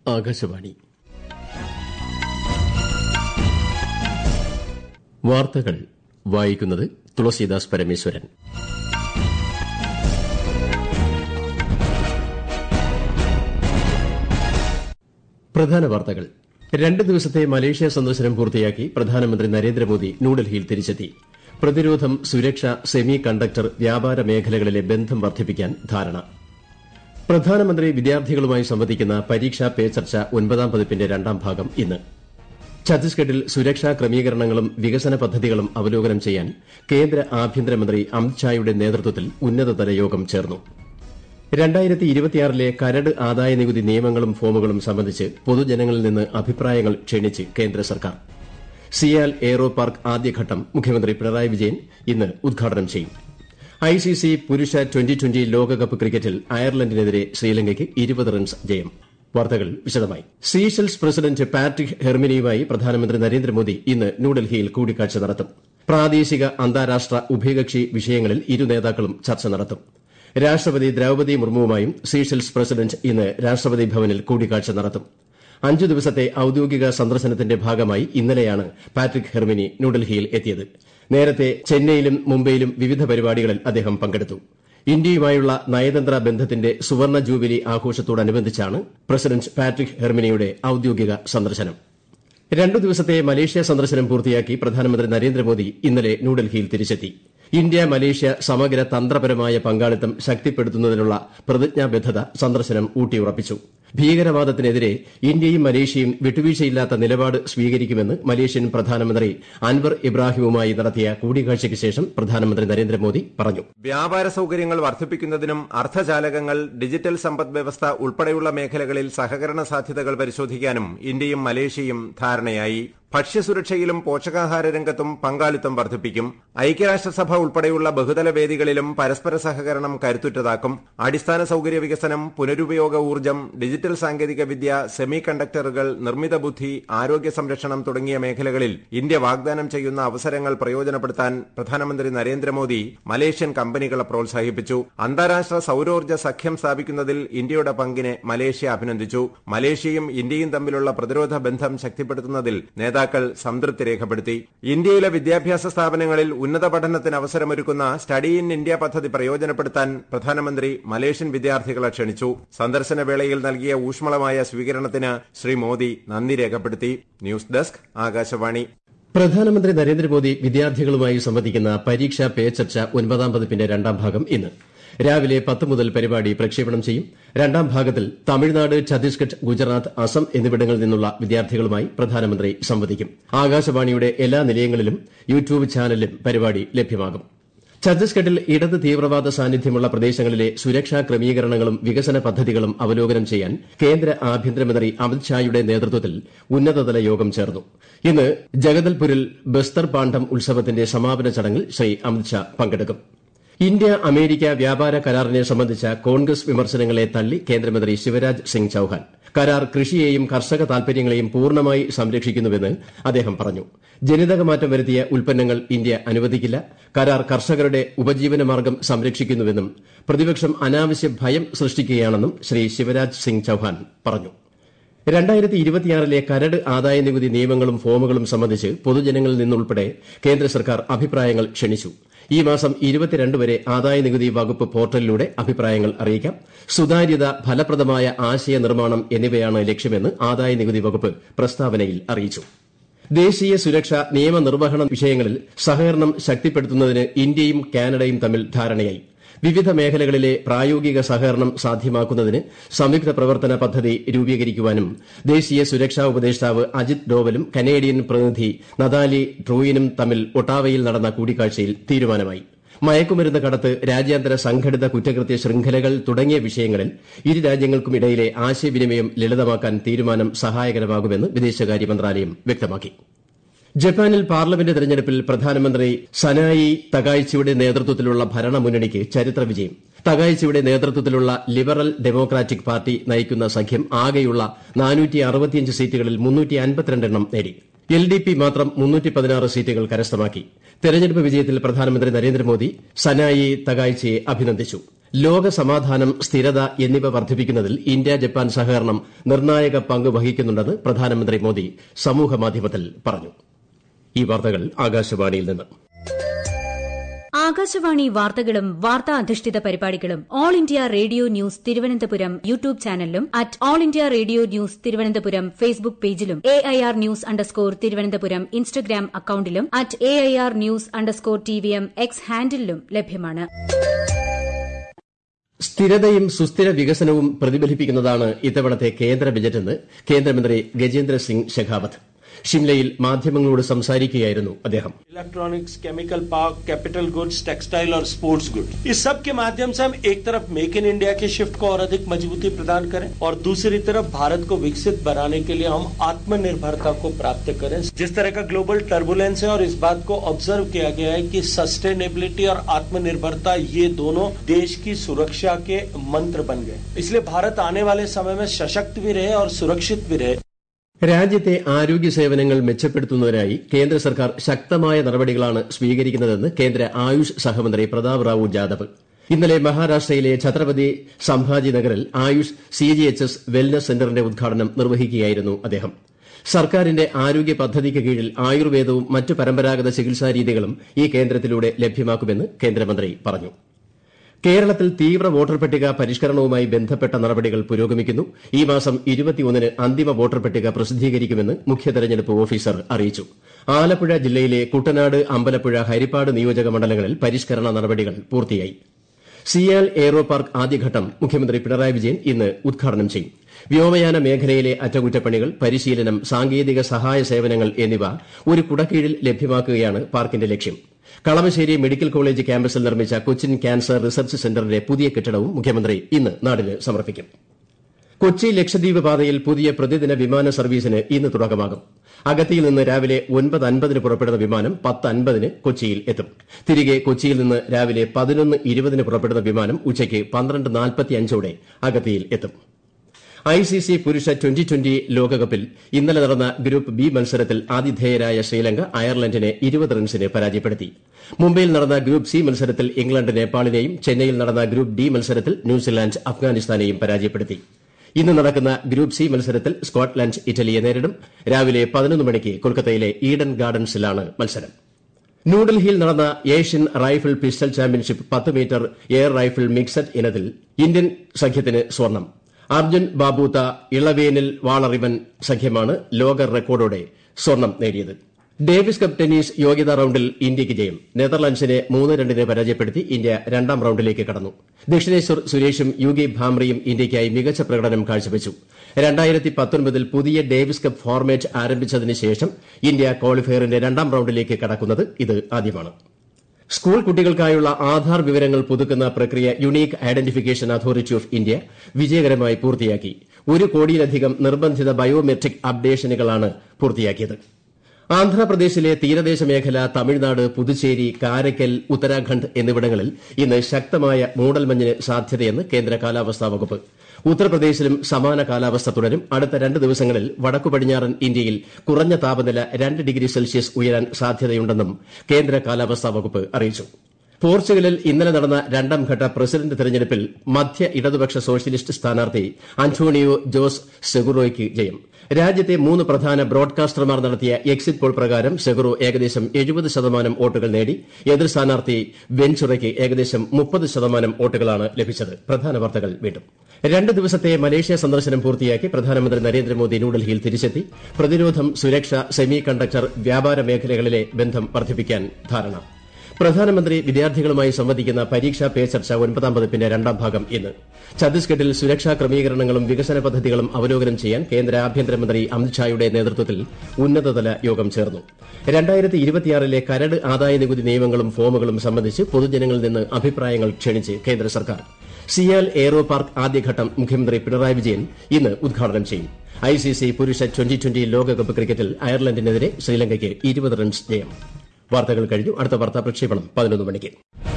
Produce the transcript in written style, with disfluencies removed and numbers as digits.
ആകാശവാണി വാർത്തകൾ വായിക്കുന്നത് തുളസീദാസ് പരമേശ്വരൻ. പ്രധാന വാർത്തകൾ. 2 ദിവസത്തെ മലേഷ്യ സന്ദർശനം പൂർത്തിയാക്കി പ്രധാനമന്ത്രി നരേന്ദ്രമോദി ന്യൂഡൽഹിയിൽ തിരിച്ചെത്തി. പ്രതിരോധം, സുരക്ഷ, സെമി കണ്ടക്ടർ, വ്യാപാര മേഖലകളിലെ ബന്ധം വർദ്ധിപ്പിക്കാൻ ധാരണ. പ്രധാനമന്ത്രി വിദ്യാർത്ഥികളുമായി സംവദിക്കുന്ന പരീക്ഷാ പേ ചർച്ച 9ാം പതിപ്പിന്റെ 2ാം ഭാഗം ഇന്ന്. ഛത്തീസ്ഗഡിൽ സുരക്ഷാ ക്രമീകരണങ്ങളും വികസന പദ്ധതികളും അവലോകനം ചെയ്യാൻ കേന്ദ്ര ആഭ്യന്തരമന്ത്രി അമിത്ഷായുടെ നേതൃത്വത്തിൽ ഉന്നതതല യോഗം ചേർന്നു. 2026ലെ കരട് ആദായനികുതി നിയമങ്ങളും ഫോമുകളും സംബന്ധിച്ച് പൊതുജനങ്ങളിൽ നിന്ന് അഭിപ്രായങ്ങൾ ക്ഷണിച്ച് കേന്ദ്ര സർക്കാർ. സിയാൽ എയ്റോ പാർക്ക് ആദ്യഘട്ടം മുഖ്യമന്ത്രി പിണറായി വിജയൻ ഇന്ന് ഉദ്ഘാടനം ചെയ്യും. ഐസിസി പുരുഷ ട്വന്റി ലോകകപ്പ് ക്രിക്കറ്റിൽ അയർലൻഡിനെതിരെ ശ്രീലങ്കയ്ക്ക് 20 റൺസ് ജയം. വാർത്തകൾ വിശദമായി. സീഷെൽസ് പ്രസിഡന്റ് പാട്രിക് ഹെർമിനിയുമായി പ്രധാനമന്ത്രി നരേന്ദ്രമോദി ഇന്ന് ന്യൂഡൽഹിയിൽ കൂടിക്കാഴ്ച നടത്തും. പ്രാദേശിക, അന്താരാഷ്ട്ര, ഉഭയകക്ഷി വിഷയങ്ങളിൽ ഇരു നേതാക്കളും ചർച്ച നടത്തും. രാഷ്ട്രപതി ദ്രൌപദി മുർമുവുമായും സീഷെൽസ് പ്രസിഡന്റ് ഇന്ന് രാഷ്ട്രപതി ഭവനിൽ കൂടിക്കാഴ്ച നടത്തും. 5 ദിവസത്തെ ഔദ്യോഗിക സന്ദർശനത്തിന്റെ ഭാഗമായി ഇന്നലെയാണ് പാട്രിക് ഹെർമിനി ന്യൂഡൽഹിയിൽ എത്തിയത്. നേരത്തെ ചെന്നൈയിലും മുംബൈയിലും വിവിധ പരിപാടികളിൽ അദ്ദേഹം പങ്കെടുത്തു. ഇന്ത്യയുമായുള്ള നയതന്ത്ര ബന്ധത്തിന്റെ സുവർണ്ണ ജൂബിലി ആഘോഷത്തോടനുബന്ധിച്ചാണ് പ്രസിഡന്റ് പാട്രിക് ഹെർമിനിയുടെ ഔദ്യോഗിക സന്ദർശനം. 2 ദിവസത്തെ മലേഷ്യ സന്ദർശനം പൂർത്തിയാക്കി പ്രധാനമന്ത്രി നരേന്ദ്രമോദി ഇന്നലെ ന്യൂഡൽഹിയിൽ തിരിച്ചെത്തി. ഇന്ത്യ മലേഷ്യ സമഗ്ര തന്ത്രപരമായ പങ്കാളിത്തം ശക്തിപ്പെടുത്തുന്നതിനുള്ള പ്രതിജ്ഞാബദ്ധത സന്ദർശനം ഊട്ടിയുറപ്പിച്ചു. ഭീകരവാദത്തിനെതിരെ ഇന്ത്യയും മലേഷ്യയും വിട്ടുവീഴ്ചയില്ലാത്ത നിലപാട് സ്വീകരിക്കുമെന്ന് മലേഷ്യൻ പ്രധാനമന്ത്രി അൻവർ ഇബ്രാഹിമുമായി നടത്തിയ കൂടിക്കാഴ്ചയ്ക്ക് ശേഷം പ്രധാനമന്ത്രി നരേന്ദ്രമോദി പറഞ്ഞു. വ്യാപാര സൌകര്യങ്ങൾ വർദ്ധിപ്പിക്കുന്നതിനും അർദ്ധചാലകങ്ങൾ, ഡിജിറ്റൽ സമ്പദ് വ്യവസ്ഥ ഉൾപ്പെടെയുള്ള മേഖലകളിൽ സഹകരണ സാധ്യതകൾ പരിശോധിക്കാനും ഇന്ത്യയും മലേഷ്യയും ധാരണയായി. ഭക്ഷ്യസുരക്ഷയിലും പോഷകാഹാര രംഗത്തും പങ്കാളിത്തം വർദ്ധിപ്പിക്കും. ഐക്യരാഷ്ട്രസഭ ഉൾപ്പെടെയുള്ള ബഹുതല വേദികളിലും പരസ്പര സഹകരണം കരുത്തുറ്റതാക്കും. അടിസ്ഥാന സൌകര്യ വികസനം, പുനരുപയോഗ ഊർജ്ജം, ഡിജിറ്റൽ സാങ്കേതികവിദ്യ, സെമി കണ്ടക്ടറുകൾ, നിർമ്മിത ബുദ്ധി, ആരോഗ്യ സംരക്ഷണം തുടങ്ങിയ മേഖലകളിൽ ഇന്ത്യ വാഗ്ദാനം ചെയ്യുന്ന അവസരങ്ങൾ പ്രയോജനപ്പെടുത്താൻ പ്രധാനമന്ത്രി നരേന്ദ്രമോദി മലേഷ്യൻ കമ്പനികളെ പ്രോത്സാഹിപ്പിച്ചു. അന്താരാഷ്ട്ര സൌരോർജ്ജ സഖ്യം സ്ഥാപിക്കുന്നതിൽ ഇന്ത്യയുടെ പങ്കിനെ മലേഷ്യ അഭിനന്ദിച്ചു. മലേഷ്യയും ഇന്ത്യയും തമ്മിലുള്ള പ്രതിരോധ ബന്ധം ശക്തിപ്പെടുത്തുന്നതിൽ നേതാക്കൾ സംതൃപ്തി രേഖപ്പെടുത്തി. ഇന്ത്യയിലെ വിദ്യാഭ്യാസ സ്ഥാപനങ്ങളിൽ ഉന്നത പഠനത്തിന് അവസരമൊരുക്കുന്ന സ്റ്റഡി ഇൻ ഇന്ത്യ പദ്ധതി പ്രയോജനപ്പെടുത്താൻ പ്രധാനമന്ത്രി മലേഷ്യൻ വിദ്യാർത്ഥികളെ ക്ഷണിച്ചു. സന്ദർശന വേളയിൽ നൽകിയ ഊഷ്മളമായ സ്വീകരണത്തിന് ശ്രീ മോദി നന്ദി രേഖപ്പെടുത്തി. News desk, Akashvani. പ്രധാനമന്ത്രി നരേന്ദ്രമോദി വിദ്യാർത്ഥികളുമായി സംവദിക്കുന്ന പരീക്ഷാ പേ ചർച്ച 9ാം പതിപ്പിന്റെ 2ാം ഭാഗം ഇന്ന് രാവിലെ 10 മുതൽ പരിപാടി പ്രക്ഷേപണം ചെയ്യും. 2ാം ഭാഗത്തിൽ തമിഴ്നാട്, ഛത്തീസ്ഗഡ്, ഗുജറാത്ത്, അസം എന്നിവിടങ്ങളിൽ നിന്നുള്ള വിദ്യാർത്ഥികളുമായി പ്രധാനമന്ത്രി സംവദിക്കും. ആകാശവാണിയുടെ എല്ലാ നിലയങ്ങളിലും യൂട്യൂബ് ചാനലിലും പരിപാടി ലഭ്യമാകും. ഛത്തീസ്ഗഡിൽ ഇടത് തീവ്രവാദ സാന്നിധ്യമുള്ള പ്രദേശങ്ങളിലെ സുരക്ഷാ ക്രമീകരണങ്ങളും വികസന പദ്ധതികളും അവലോകനം ചെയ്യാൻ കേന്ദ്ര ആഭ്യന്തരമന്ത്രി അമിത്ഷായുടെ നേതൃത്വത്തിൽ ഉന്നതതല യോഗം ചേർന്നു. ഇന്ന് ജഗദൽപൂരിൽ ബസ്തർ പാണ്ഡം ഉത്സവത്തിന്റെ സമാപന ചടങ്ങിൽ ശ്രീ അമിത്ഷാ പങ്കെടുക്കും. ഇന്ത്യ അമേരിക്ക വ്യാപാര കരാറിനെ സംബന്ധിച്ച കോൺഗ്രസ് വിമർശനങ്ങളെ തള്ളി കേന്ദ്രമന്ത്രി ശിവരാജ് സിംഗ് ചൌഹാൻ. കരാർ കൃഷിയെയും കർഷക താൽപര്യങ്ങളെയും പൂർണ്ണമായി സംരക്ഷിക്കുന്നുവെന്ന് അദ്ദേഹം പറഞ്ഞു. ജനിതകമാറ്റം വരുത്തിയ ഉൽപ്പന്നങ്ങൾ ഇന്ത്യ അനുവദിക്കില്ല. കരാർ കർഷകരുടെ ഉപജീവനമാർഗ്ഗം സംരക്ഷിക്കുന്നുവെന്നും പ്രതിപക്ഷം അനാവശ്യ ഭയം സൃഷ്ടിക്കുകയാണെന്നും ശ്രീ ശിവരാജ് സിംഗ് ചൌഹാൻ പറഞ്ഞു. 2026ലെ കരട് ആദായനികുതി നിയമങ്ങളും ഫോമുകളും സംബന്ധിച്ച് പൊതുജനങ്ങളിൽ നിന്നുൾപ്പെടെ കേന്ദ്ര സർക്കാർ അഭിപ്രായങ്ങൾ ക്ഷണിച്ചു. ഈ മാസം 22 വരെ ആദായനികുതി വകുപ്പ് പോർട്ടലിലൂടെ അഭിപ്രായങ്ങൾ അറിയിക്കാം. സുതാര്യത, ഫലപ്രദമായ ആശയ നിർമ്മാണം എന്നിവയാണ് ലക്ഷ്യമെന്ന് ആദായനികുതി വകുപ്പ് പ്രസ്താവനയിൽ അറിയിച്ചു. ദേശീയ സുരക്ഷ, നിയമനിർവഹണ വിഷയങ്ങളിൽ സഹകരണം ശക്തിപ്പെടുത്തുന്നതിന് ഇന്ത്യയും കാനഡയും തമ്മിൽ ധാരണയായി. വിവിധ മേഖലകളിലെ പ്രായോഗിക സഹകരണം സാധ്യമാക്കുന്നതിന് സംയുക്ത പ്രവർത്തന പദ്ധതി രൂപീകരിക്കുവാനും ദേശീയ സുരക്ഷാ ഉപദേഷ്ടാവ് അജിത് ഡോവലും കനേഡിയൻ പ്രതിനിധി നതാലി ട്രൂയിനും തമ്മിൽ ഒട്ടാവയിൽ നടന്ന കൂടിക്കാഴ്ചയിൽ തീരുമാനമായി. മയക്കുമരുന്ന് കടത്ത്, രാജ്യാന്തര സംഘടിത കുറ്റകൃത്യ ശൃംഖലകൾ തുടങ്ങിയ വിഷയങ്ങളിൽ ഇരു രാജ്യങ്ങൾക്കുമിടയിലെ ആശയവിനിമയം ലളിതമാക്കാൻ തീരുമാനം സഹായകരമാകുമെന്ന് വിദേശകാര്യ മന്ത്രാലയം വ്യക്തമാക്കി. ജപ്പാനിൽ പാർലമെന്റ് തെരഞ്ഞെടുപ്പിൽ പ്രധാനമന്ത്രി സനായി തകായിച്ചിയുടെ നേതൃത്വത്തിലുള്ള ഭരണമുന്നണിക്ക് ചരിത്ര വിജയം. തകായിച്ചിയുടെ നേതൃത്വത്തിലുള്ള ലിബറൽ ഡെമോക്രാറ്റിക് പാർട്ടി നയിക്കുന്ന സഖ്യം ആകെയുള്ള 465 സീറ്റുകളിൽ 352 എണ്ണം നേടി. LDP മാത്രം 316 സീറ്റുകൾ കരസ്ഥമാക്കി. തെരഞ്ഞെടുപ്പ് വിജയത്തിൽ പ്രധാനമന്ത്രി നരേന്ദ്രമോദി സനായി തകായിച്ചിയെ അഭിനന്ദിച്ചു. ലോക സമാധാനം, സ്ഥിരത എന്നിവ വർദ്ധിപ്പിക്കുന്നതിൽ ഇന്ത്യ ജപ്പാൻ സഹകരണം നിർണായക പങ്ക് വഹിക്കുന്നുണ്ടെന്ന് പ്രധാനമന്ത്രി മോദി സമൂഹമാധ്യമത്തിൽ പറഞ്ഞു. ഈ വാർത്തകൾ ആകാശവാണിയിൽ നിന്ന്. ആകാശവാണി വാർത്തകളും വാർത്താ അധിഷ്ഠിത പരിപാടികളും all India radio news Thiruvananthapuram YouTube ചാനലിലും at all India radio news Thiruvananthapuram Facebook പേജിലും AIR ന്യൂസ് _ ഇൻസ്റ്റഗ്രാം അക്കൌണ്ടിലും at AIR news _ TVM X ഹാൻഡിലും ലഭ്യമാണ്. സ്ഥിരതയും സുസ്ഥിര വികസനവും പ്രതിഫലിപ്പിക്കുന്നതാണ് ഇത്തവണത്തെ കേന്ദ്ര ബജറ്റെന്ന് കേന്ദ്രമന്ത്രി ഗജേന്ദ്ര സിംഗ് ഷെഖാവത്ത്. ഷിംലയിൽ മാധ്യമങ്ങളോട് സംസാരിക്കുകയായിരുന്നു അദ്ദേഹം. Electronics, chemical park, capital goods, textile और स्पोर्ट्स गुड, इस सब के माध्यम से हम एक तरफ मेक इन इंडिया के शिफ्ट को और अधिक मजबूती प्रदान करें और दूसरी तरफ भारत को विकसित बनाने के लिए हम आत्मनिर्भरता को प्राप्त करें. जिस तरह का ग्लोबल टर्बुलेंस है और इस बात को ऑब्जर्व किया गया है कि सस्टेनेबिलिटी और आत्मनिर्भरता ये दोनों देश की सुरक्षा के मंत्र बन गए. इसलिए भारत आने वाले समय में सशक्त भी रहे और सुरक्षित भी रहे. രാജ്യത്തെ ആരോഗ്യ സേവനങ്ങൾ മെച്ചപ്പെടുത്തുന്നതിനായി കേന്ദ്ര സർക്കാർ ശക്തമായ നടപടികളാണ് സ്വീകരിക്കുന്നതെന്ന് കേന്ദ്ര ആയുഷ് സഹമന്ത്രി പ്രതാപ് റാവു ജാദവ് ഇന്നലെ മഹാരാഷ്ട്രയിലെ ഛത്രപതി സംഭാജി നഗറിൽ ആയുഷ് CGHS വെൽനസ് സെന്ററിന്റെ ഉദ്ഘാടനം നിർവഹിക്കുകയായിരുന്നു അദ്ദേഹം. സർക്കാരിന്റെ ആരോഗ്യ പദ്ധതിക്ക് കീഴിൽ ആയുർവേദവും മറ്റ് പരമ്പരാഗത ചികിത്സാ രീതികളും ഈ കേന്ദ്രത്തിലൂടെ ലഭ്യമാക്കുമെന്ന് കേന്ദ്രമന്ത്രി പറഞ്ഞു. കേരളത്തിൽ തീവ്ര വോട്ടർ പട്ടിക പരിഷ്കരണവുമായി ബന്ധപ്പെട്ട നടപടികൾ പുരോഗമിക്കുന്നു. ഈ മാസം 21-ന് അന്തിമ വോട്ടർ പട്ടിക പ്രസിദ്ധീകരിക്കുമെന്ന് മുഖ്യ തെരഞ്ഞെടുപ്പ് ഓഫീസർ അറിയിച്ചു. ആലപ്പുഴ ജില്ലയിലെ കുട്ടനാട്, അമ്പലപ്പുഴ, ഹരിപ്പാട് നിയോജക മണ്ഡലങ്ങളിൽ പരിഷ്കരണ നടപടികൾ പൂർത്തിയായി. സിയാൽ എയ്റോ പാർക്ക് ആദ്യഘട്ടം മുഖ്യമന്ത്രി പിണറായി വിജയൻ ഇന്ന് ഉദ്ഘാടനം ചെയ്യും. വ്യോമയാന മേഖലയിലെ അറ്റകുറ്റപ്പണികൾ, പരിശീലനം, സാങ്കേതിക സഹായ സേവനങ്ങൾ എന്നിവ ഒരു കുടക്കീഴിൽ ലഭ്യമാക്കുകയാണ് പാർക്കിന്റെ ലക്ഷ്യം. കളമശ്ശേരി മെഡിക്കൽ കോളേജ് ക്യാമ്പസിൽ നിർമ്മിച്ച കൊച്ചിൻ ക്യാൻസർ റിസർച്ച് സെന്ററിന്റെ പുതിയ കെട്ടിടവും മുഖ്യമന്ത്രി ഇന്ന് നാടിന് സമർപ്പിക്കും. കൊച്ചി ലക്ഷദ്വീപ് പാതയിൽ പുതിയ പ്രതിദിന വിമാന സർവീസിന് ഇന്ന് തുടക്കമാകും. അഗത്തിയിൽ നിന്ന് രാവിലെ 9:50-ന് പുറപ്പെടുന്ന വിമാനം 10:50-ന് കൊച്ചിയിൽ എത്തും. തിരികെ കൊച്ചിയിൽ നിന്ന് രാവിലെ 11:20-ന് പുറപ്പെടുന്ന വിമാനം ഉച്ചയ്ക്ക് 12:45-ഓടെ അഗത്തിയിൽ എത്തും. ICC പുരുഷ ട്വന്റി ലോകകപ്പിൽ ഇന്നലെ നടന്ന ഗ്രൂപ്പ് ബി മത്സരത്തിൽ ആതിഥേയരായ ശ്രീലങ്ക അയർലൻഡിനെ 20 റൺസിന് പരാജയപ്പെടുത്തി. മുംബൈയിൽ നടന്ന ഗ്രൂപ്പ് സി മത്സരത്തിൽ ഇംഗ്ലണ്ട് നേപ്പാളിനെയും, ചെന്നൈയിൽ നടന്ന ഗ്രൂപ്പ് ഡി മത്സരത്തിൽ ന്യൂസിലാന്റ് അഫ്ഗാനിസ്ഥാനെയും പരാജയപ്പെടുത്തി. ഇന്ന് നടക്കുന്ന ഗ്രൂപ്പ് സി മത്സരത്തിൽ സ്കോട്ട്ലൻഡ് ഇറ്റലിയെ നേരിടും. രാവിലെ 11 മണിക്ക് കൊൽക്കത്തയിലെ ഈഡൻ ഗാർഡൻസിലാണ് മത്സരം. ന്യൂഡൽഹിയിൽ നടന്ന Asian rifle pistol championship 10 metre air rifle mixed ഇനത്തിൽ ഇന്ത്യൻ സഖ്യത്തിന് സ്വർണം. അർജുൻ ബാബൂത്ത ഇളവേനിൽ വാളറിവൻ സഖ്യമാണ് ലോക റെക്കോർഡോടെ സ്വർണം നേടിയത്. ഡേവിസ് കപ്പ് ടെന്നീസ് യോഗ്യതാ റൌണ്ടിൽ ഇന്ത്യയ്ക്ക് ജയം. നെതർലൻഡ്സിനെ 3-2-ന് പരാജയപ്പെടുത്തി ഇന്ത്യ രണ്ടാം റൌണ്ടിലേക്ക് കടന്നു. ദക്ഷിണേശ്വർ സുരേഷും യുകി ഭാംറയും ഇന്ത്യയ്ക്കായി മികച്ച പ്രകടനം കാഴ്ചവെച്ചു. 2019-ൽ പുതിയ ഡേവിസ് കപ്പ് ഫോർമാറ്റ് ആരംഭിച്ചതിന് ശേഷം ഇന്ത്യ ക്വാളിഫയറിന്റെ രണ്ടാം റൌണ്ടിലേക്ക് കടക്കുന്നത് ഇത് ആദ്യമാണ്. സ്കൂൾ കുട്ടികൾക്കായുള്ള ആധാർ വിവരങ്ങൾ പുതുക്കുന്ന പ്രക്രിയ unique identification authority of India വിജയകരമായി പൂർത്തിയാക്കി. 1 കോടിയിലധികം നിർബന്ധിത ബയോമെട്രിക് അപ്ഡേഷനുകളാണ് പൂർത്തിയാക്കിയത്. ആന്ധ്രാപ്രദേശിലെ തീരദേശ മേഖല, തമിഴ്നാട്, പുതുച്ചേരി, കാരയ്ക്കൽ, ഉത്തരാഖണ്ഡ് എന്നിവിടങ്ങളിൽ ഇന്ന് ശക്തമായ മൂടൽമഞ്ഞിന് സാധ്യതയെന്ന് കേന്ദ്ര കാലാവസ്ഥാ വകുപ്പ്. ഉത്തർപ്രദേശിലും സമാന കാലാവസ്ഥ തുടരും. അടുത്ത 2 ദിവസങ്ങളിൽ വടക്കു പടിഞ്ഞാറൻ ഇന്ത്യയിൽ കുറഞ്ഞ താപനില 2 ഡിഗ്രി സെൽഷ്യസ് ഉയരാൻ സാധ്യതയുണ്ടെന്നും കേന്ദ്ര കാലാവസ്ഥാ വകുപ്പ് അറിയിച്ചു. പോർച്ചുഗലിൽ ഇന്നലെ നടന്ന 2ാം ഘട്ട പ്രസിഡന്റ് തെരഞ്ഞെടുപ്പിൽ മധ്യ ഇടതുപക്ഷ സോഷ്യലിസ്റ്റ് സ്ഥാനാർത്ഥി അന്റോണിയോ ജോസ് സെഗുറോയ്ക്ക് ജയം. രാജ്യത്തെ 3 പ്രധാന ബ്രോഡ്കാസ്റ്റർമാർ നടത്തിയ എക്സിറ്റ് പോൾ പ്രകാരം സെഗുറോ ഏകദേശം 70% വോട്ടുകൾ നേടി. എതിർ സ്ഥാനാർത്ഥി വെൻചുറയ്ക്ക് ഏകദേശം 30% വോട്ടുകളാണ് ലഭിച്ചത്. പ്രധാന വാർത്തകൾ വീണ്ടും. 2 ദിവസത്തെ മലേഷ്യ സന്ദർശനം പൂർത്തിയാക്കി പ്രധാനമന്ത്രി നരേന്ദ്രമോദി ന്യൂഡൽഹിയിൽ തിരിച്ചെത്തി. പ്രതിരോധം, സുരക്ഷ, സെമി കണ്ടക്ടർ, വ്യാപാര മേഖലകളിലെ ബന്ധം വർദ്ധിപ്പിക്കാൻ ധാരണ. പ്രധാനമന്ത്രി വിദ്യാർത്ഥികളുമായി സംവദിക്കുന്ന പരീക്ഷാ പേ ചർച്ച 9ാം പതിപ്പിന്റെ 2ാം ഭാഗം ഇന്ന്. ഛത്തീസ്ഗഡിൽ സുരക്ഷാ ക്രമീകരണങ്ങളും വികസന പദ്ധതികളും അവലോകനം ചെയ്യാൻ കേന്ദ്ര ആഭ്യന്തരമന്ത്രി അമിത്ഷായുടെ നേതൃത്വത്തിൽ ഉന്നതതല യോഗം ചേർന്നു. 2026-ലെ കരട് ആദായനികുതി നിയമങ്ങളും ഫോമുകളും സംബന്ധിച്ച് പൊതുജനങ്ങളിൽ നിന്ന് അഭിപ്രായങ്ങൾ ക്ഷണിച്ച് കേന്ദ്ര സർക്കാർ. സിയാൽ എയ്റോ പാർക്ക് ആദ്യഘട്ടം മുഖ്യമന്ത്രി പിണറായി വിജയൻ ഇന്ന് ഉദ്ഘാടനം ചെയ്യും. ICC പുരുഷ ട്വന്റി ലോകകപ്പ് ക്രിക്കറ്റിൽ അയർലൻഡിനെതിരെ ശ്രീലങ്കയ്ക്ക് 20 റൺസ് ജയം. വാർത്തകൾ കഴിഞ്ഞു. അടുത്ത വാർത്താ പ്രക്ഷേപണം 11 മണിക്ക്.